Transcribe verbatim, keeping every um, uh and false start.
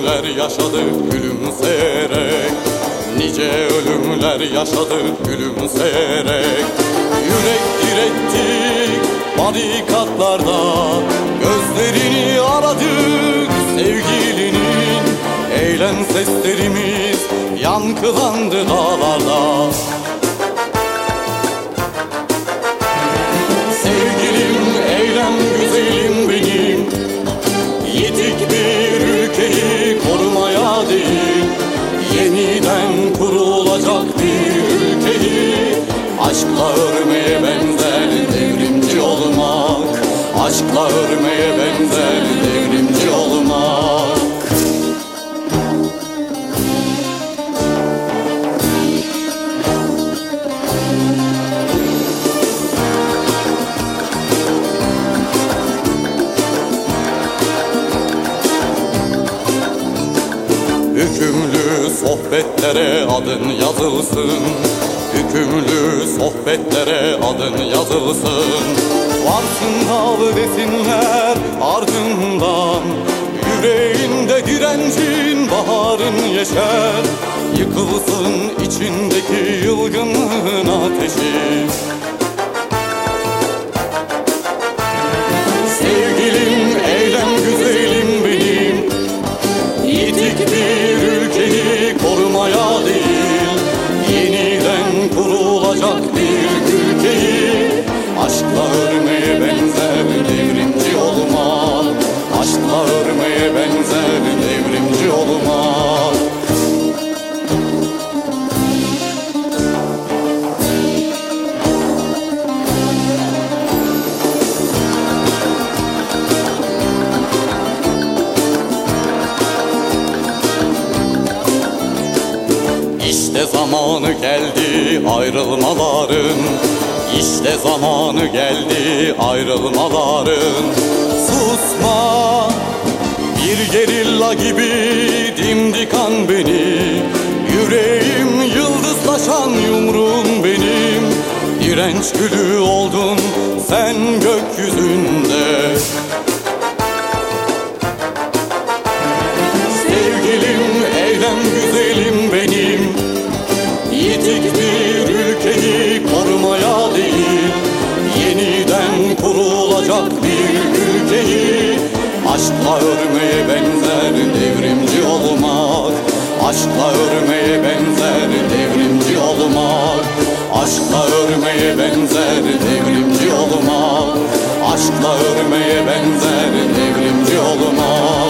ölümler yaşadık gülümseyerek, nice ölümler yaşadık gülümseyerek. Yürek direttik barikatlarda, gözlerini aradık sevgilinin. Eylem seslerimiz yankılandı dağlarda. Sevgilim, eylem güzelim benim, yitik bir ülkeyi korumaya değil, yeniden kurulacak bir ülkeyi. Aşkla örmeye benzer devrimci olmak, aşkla örmeye benzer devrimci olmak. Hükümlü sohbetlere adın yazılsın, hükümlü sohbetlere adın yazılsın. Varsın dağlı desinler ardından, yüreğinde direncin baharın yeşer. Yıkılsın içindeki yılgınlığın ateşi. Sevgilim, eylem güzelim benim, yitik bir ülkeyi korumaya değil, yeniden kurulacak bir ülkeyi. Aşkla örmeye benzer devrimci olmak, aşkla örmeye benzer devrimci olmak. İşte zamanı geldi ayrılmaların, İşte zamanı geldi ayrılmaların. Susma, bir gerilla gibi dimdikan beni, yüreğim yıldızlaşan yumruğum benim. Direnç gülü oldun sen gökyüzünde. Sevgilim, eylem güzelim benim, yitik bir ülkeyi korumaya değil, yeniden kurulacak bir ülkeyi. Aşkla örmeye benzer devrimci olmak, aşkla örmeye benzer devrimci olmak, aşkla örmeye benzer devrimci olmak, aşkla örmeye benzer devrimci olmak.